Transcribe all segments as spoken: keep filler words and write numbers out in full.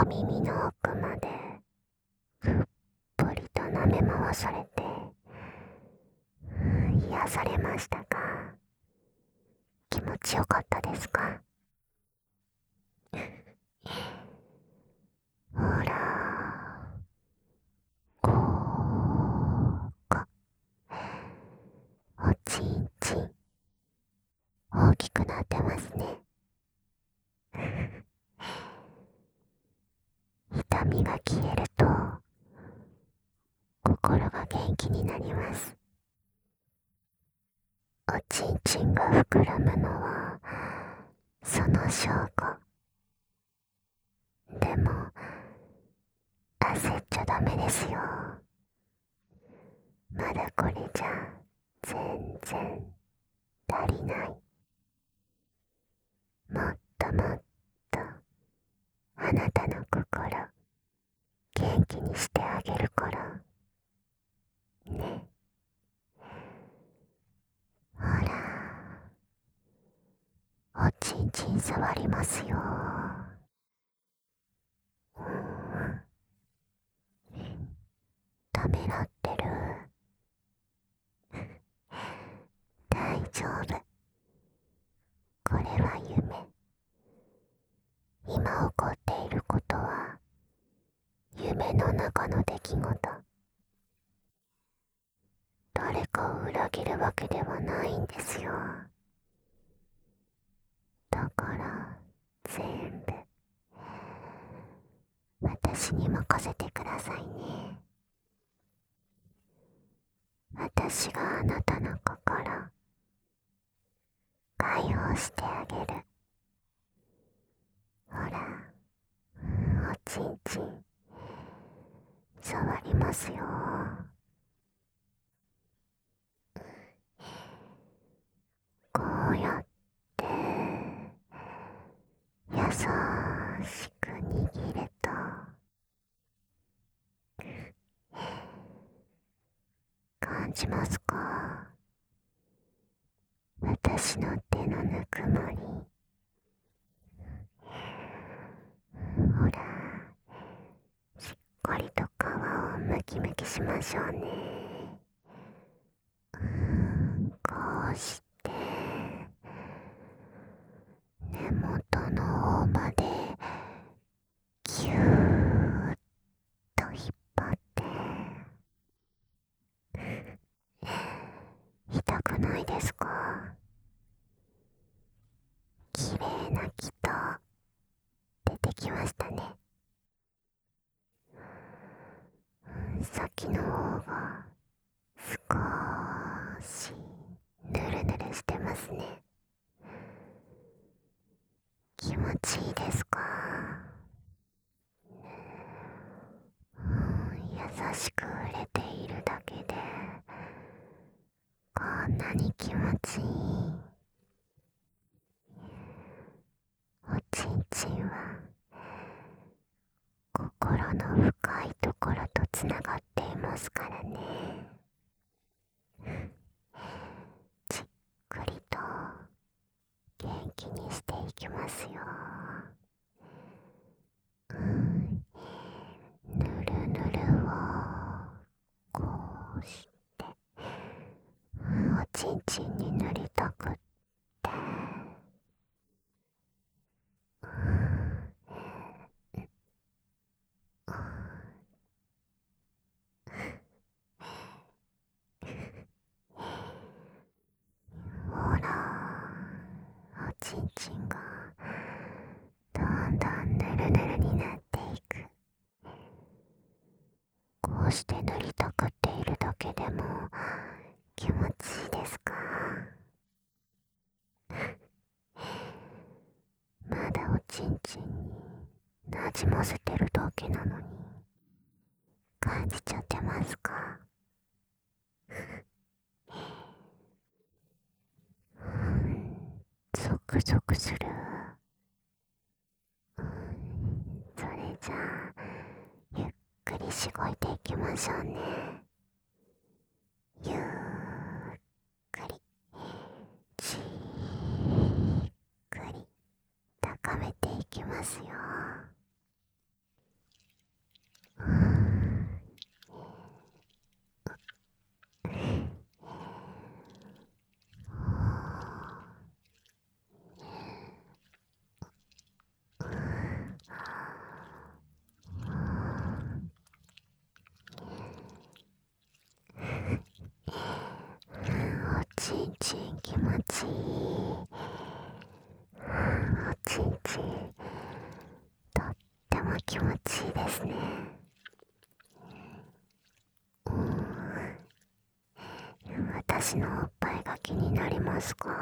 お耳の奥までふっぷりと舐め回されて癒されましたか？気持ちよかったですか？ほら、こうか、おちんちん大きくなってますね。痛みが消えると心が元気になります。おちんちんが膨らむのはその証拠。でも焦っちゃダメですよ。まだこれじゃ全然足りない。もっともっとあなたの心元気にしてあげるからね。ほら、おちんちん触りますよ。うん、ためらってる。大丈夫。これは夢。今起こっていることは夢の中の出来事。誰かを裏切るわけではないんですよ。だから全部私に任せてくださいね。私があなたの心解放してあげる。ほら、おちんちん触りますよ。こうやって優しく握ると感じますか？私の手のぬくもり。ほら、しっかりと皮をムキムキしましょうね。こうして根元の方までぎゅーっと引っ張って痛くないですか？きれいな木と出てきましたね。先の方が少しぬるぬるしてますね。気持ちいいですか？うん、優しく触れているだけでこんなに気持ちいい。おちんちんは心の深いところとつながっていますからね。じっくりと元気にしていきますよ。うん、ぬるぬるをこうしておちんちんに塗りたくって、ほら、おちんちんがどんどんぬるぬるになっていく。こうして塗りたくっているだけでも気持ちいいですか？まだおちんちんになじませてるだけなのに感じちゃってますか？うん、ゾクゾクする。うん、それじゃあゆっくりしごいていきましょうね。ゆっくりじっくり高めていきますよ。 ちいい。おちんちんとっても気持ちいいですね。うん、私のおっぱいが気になりますか？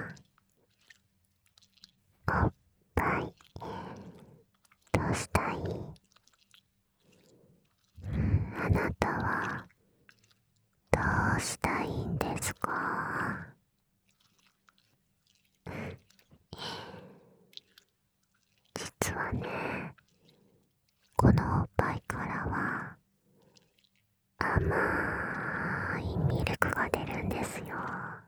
おっぱいどうしたい？あなたはどうしたいんですか？実はね、このおっぱいからは甘いミルクが出るんですよ。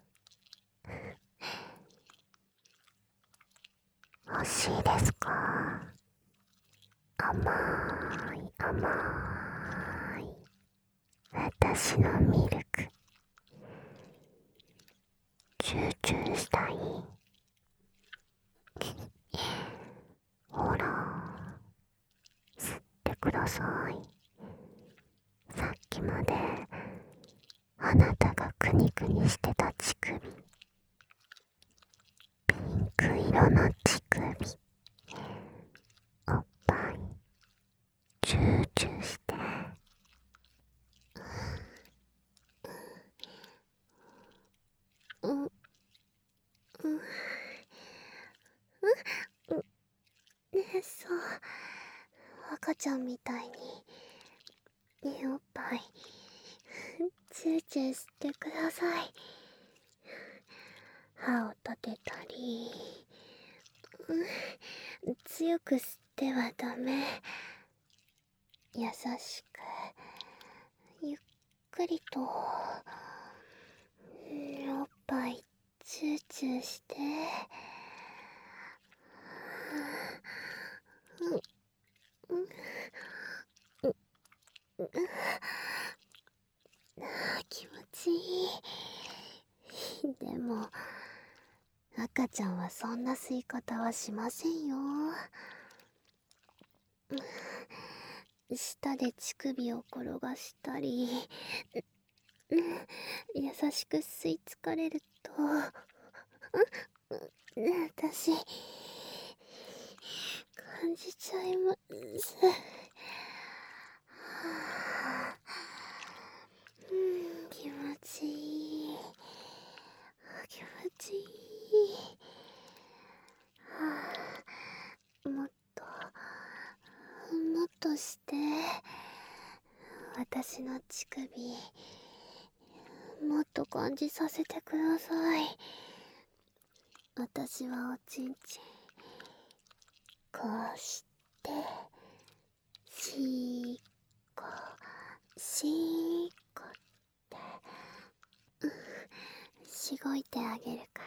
欲しいですか？甘い甘い私のミルク、チューチューしたい？ほら、吸ってください。さっきまであなたがクニクニしてた乳首、ピンク色の乳首、おっぱいチューチューして。うん、うん、うん、ねえ、そう、赤ちゃんみたいにねえ、おっぱいチューチューしてください。歯を立てたり、うん、強く吸ってはダメ。優しくゆっくりと、うん、おっぱいチューチューして。うん、うん、うん、うん、気持ちいい。でも赤ちゃんはそんな吸い方はしませんよ。舌で乳首を転がしたり、うん、優しく吸い付かれると、うん、私感じちゃいます。うん、気持ちいい。気持ちいい。はあ、もっともっとして。私の乳首もっと感じさせてください。私はおちんちんこうしてしーこしーこって、うん、しごいてあげるから。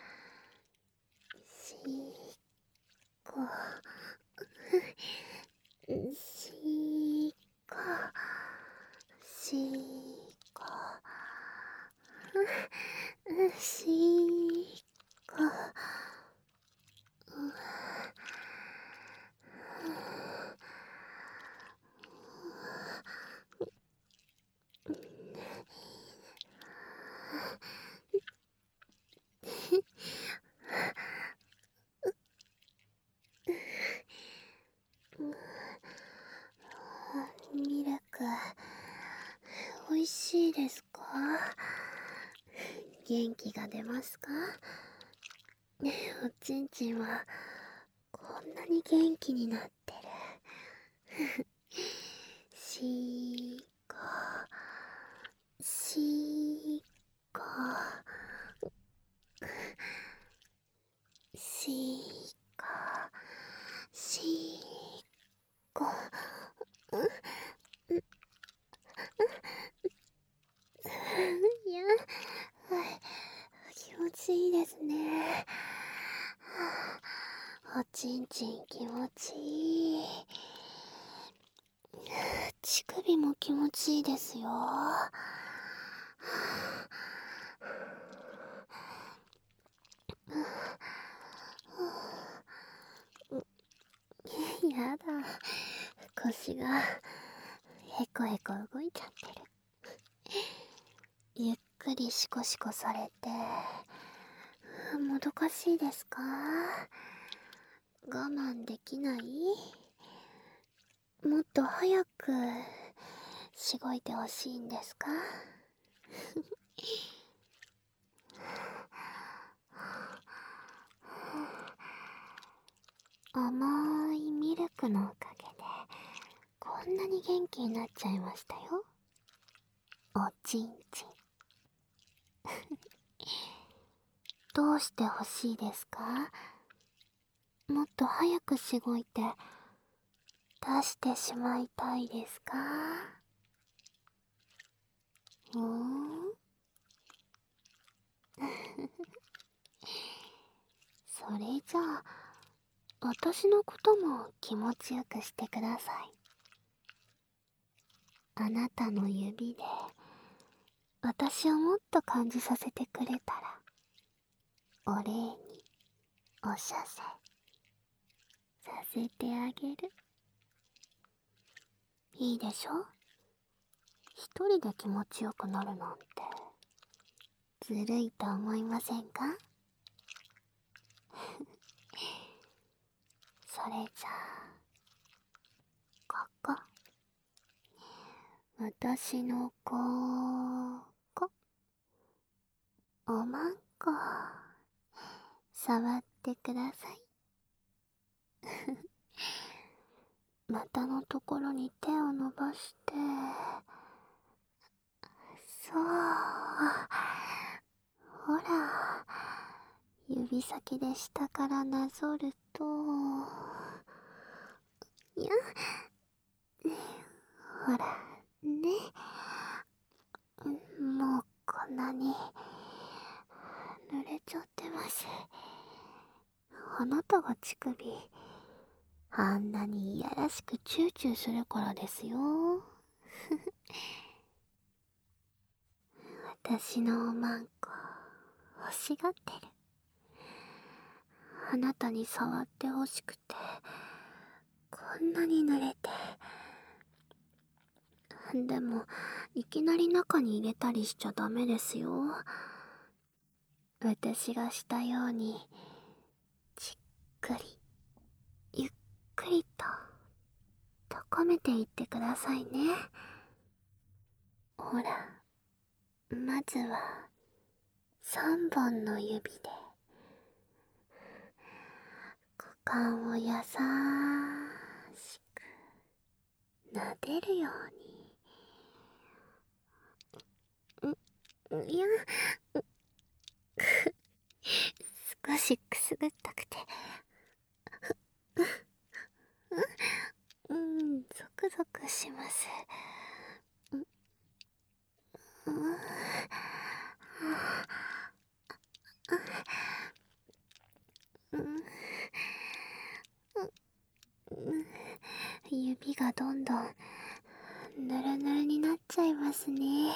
しーこしーこしーこしーこ、うん、ミルクおいしいですか？元気が出ますか？ねえ、おちんちんはこんなに元気になってる。しーこしーこしーこしーこ、うん、いや、気持ちいいですね。おちんちん気持ちいい。乳首も気持ちいいですよ。やだ、腰がへこへこ動いちゃってる。ゆっくりシコシコされて、 もどかしいですか？我慢できない？もっと早くしごいてほしいんですか？甘いミルクのおかげでこんなに元気になっちゃいましたよ、おちんちん。どうしてほしいですか？もっと早くしごいて出してしまいたいですか？うーんそれじゃあ私のことも気持ちよくしてください。あなたの指で私をもっと感じさせてくれたらお礼におしゃせさせてあげる。いいでしょ？一人で気持ちよくなるなんてずるいと思いませんか？それじゃあここ私のここおまんこ触ってください。股のところに手を伸ばして、そう、ほら、指先で下からなぞると、いや、ほらね、もうこんなに濡れちゃってます。あなたが乳首あんなにいやらしくチューチューするからですよ。私のおまんこ欲しがってる。あなたに触ってほしくてこんなに濡れて。でもいきなり中に入れたりしちゃダメですよ。私がしたようにじっくりゆっくりと高めていってくださいね。ほら、まずはさんぼんの指で股間を優しく撫でるように。んいや少しくすぐったくてうんゾクゾクします。うんうん指がどんどんぬるぬるになっちゃいますね。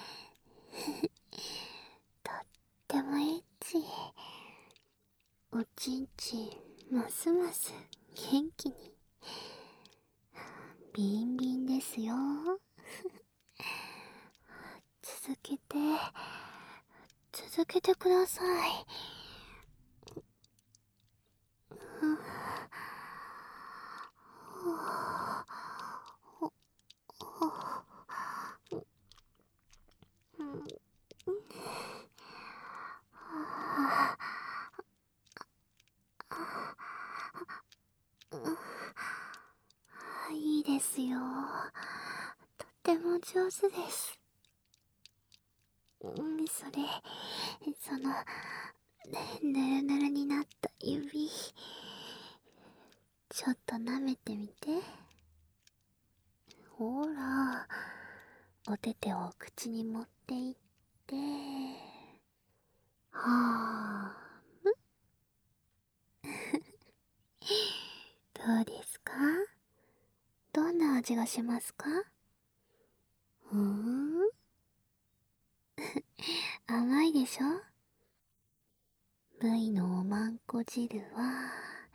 とってもエッチ。おちんちんますます元気にビンビンですよ。続けて続けてください。うんいいですよ。とっても上手です。うんそれそのぬるぬるになった指ちょっと舐めてみて。ほら、お手手を口に持っていって、はーむ。どうですか？どんな味がしますか？うーん甘いでしょ？ブイのおまんこ汁は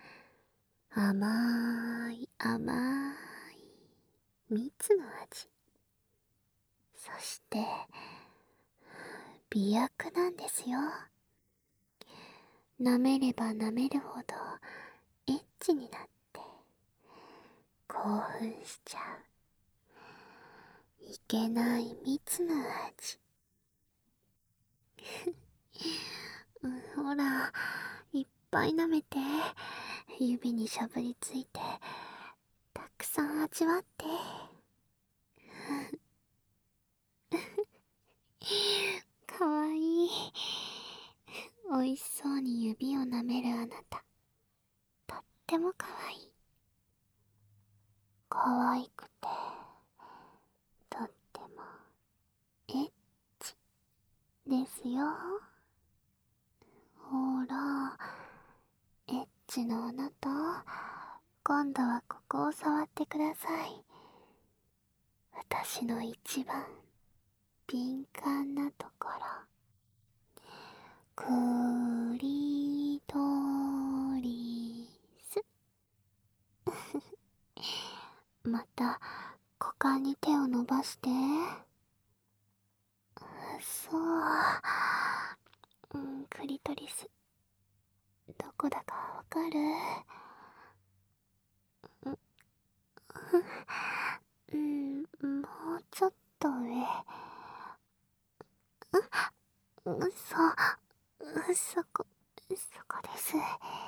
甘い甘い蜜の味。そして美薬なんですよ。 舐めれば舐めるほどエッチになって興奮しちゃういけない蜜の味。うん、ほら、いっぱい舐めて、指にしゃぶりついて、たくさん味わって。かわいい。おいしそうに指を舐めるあなた、とってもかわいい。かわいくて、とってもエッチですよ。ほら、エッチのあなた、今度はここを触ってください。私の一番敏感なところ、クリトリス。また股間に手を伸ばして。そう、うん、クリトリスどこだかわかる？うん、もうちょっと上。う、うそ、うそこ、そこです。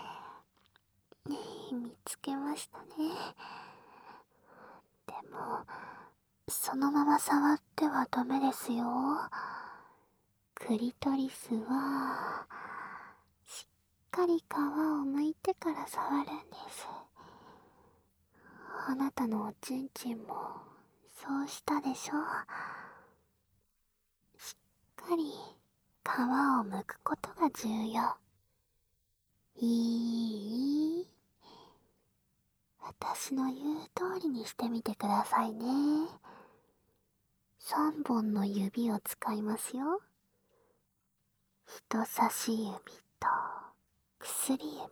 見つけましたね。でも、そのまま触ってはダメですよ。クリトリスは、しっかり皮を剥いてから触るんです。あなたのおちんちんも、そうしたでしょ？しっかり皮を剥くことが重要。いい？私の言う通りにしてみてくださいね。三本の指を使いますよ。人差し指と薬指で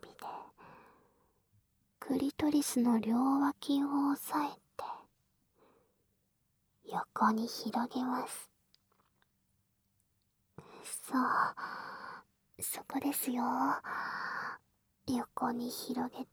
クリトリスの両脇を押さえて横に広げます。そう、そこですよ。横に広げて、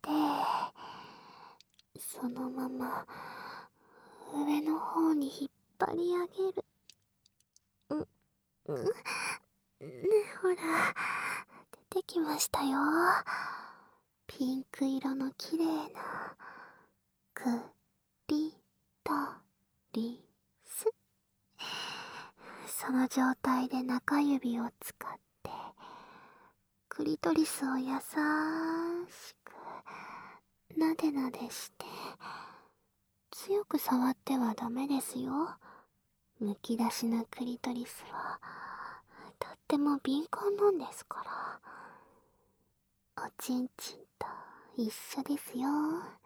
そのまま上の方に引っ張り上げる。う、う、ね、ほら、出てきましたよ。ピンク色のきれいなクリトリス。その状態で中指を使ってクリトリスを優しくなでなでして。強く触ってはダメですよ。むき出しのクリトリスはとっても敏感なんですから。おちんちんと一緒ですよ。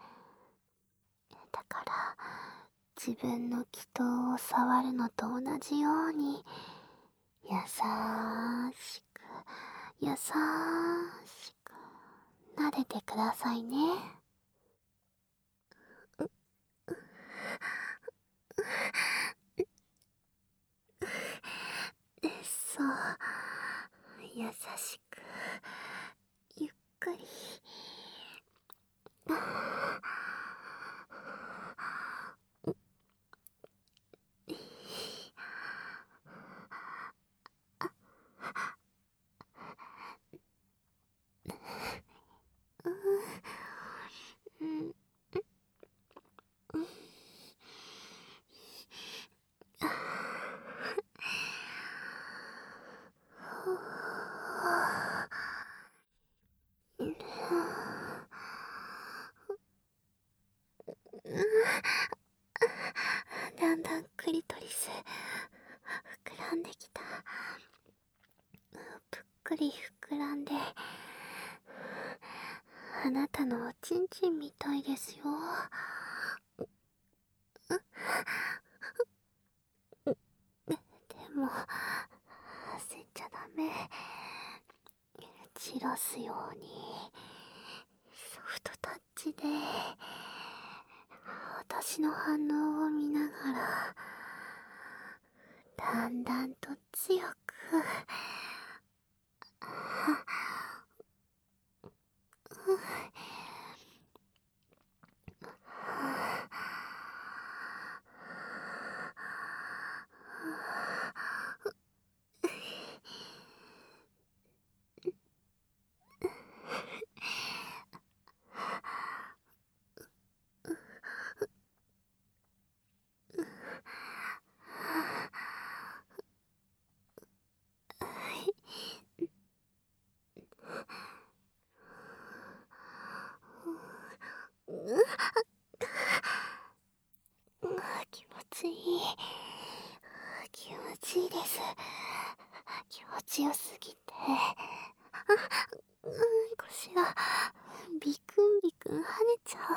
だから自分の気筒を触るのと同じように優しく優しく撫でてくださいね。そう、優しくゆっくり。うん、だんだんクリトリス膨らんできた。ぷっくり膨らんで、あなたのおちんちんみたいですよ。でも焦っちゃダメ。散らすようにソフトタッチで私の反応を見ながらだんだんと強くうん、腰がビクンビクン跳ねちゃう。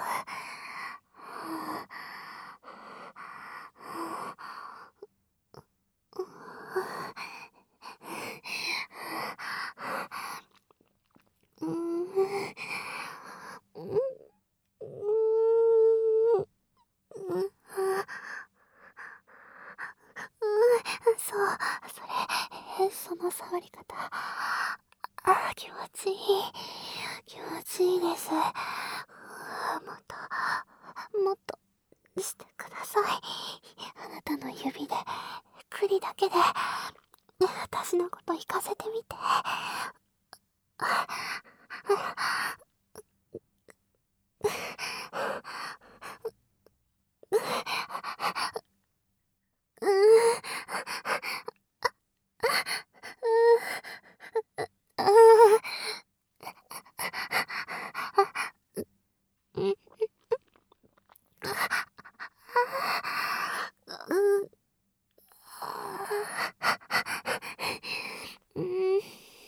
うーん、うん、うん、そう、それ、その触り方。あ、気持ちいい。気持ちいいです。もっと、もっとしてください。あなたの指で、栗だけで、私のこと聞かせてみて。うーん、うーん、うん、うん、うん。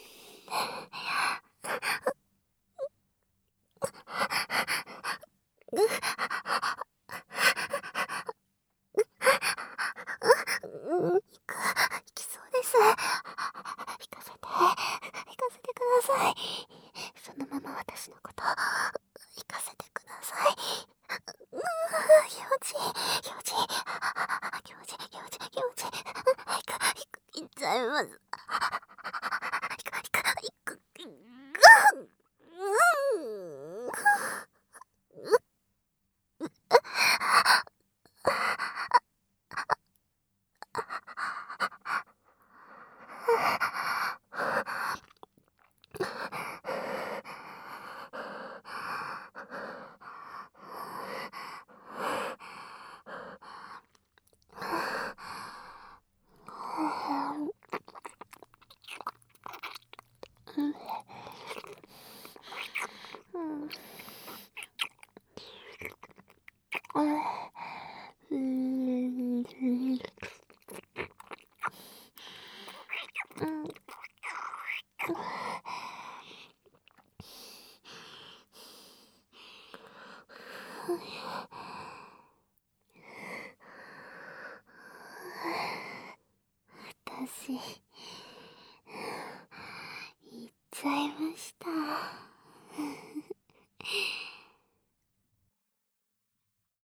うん、行く、行きそうです。行かせて、行かせてください。そのまま私のこと、行かせてください。うーん、気持ちいい、気持ちいい、気持ちいい、気持ちいい、気持ちいい。行く、行く、行っちゃいます。行く、行く、行く、行く、うん、うん、うん、うん。私、行っちゃいました。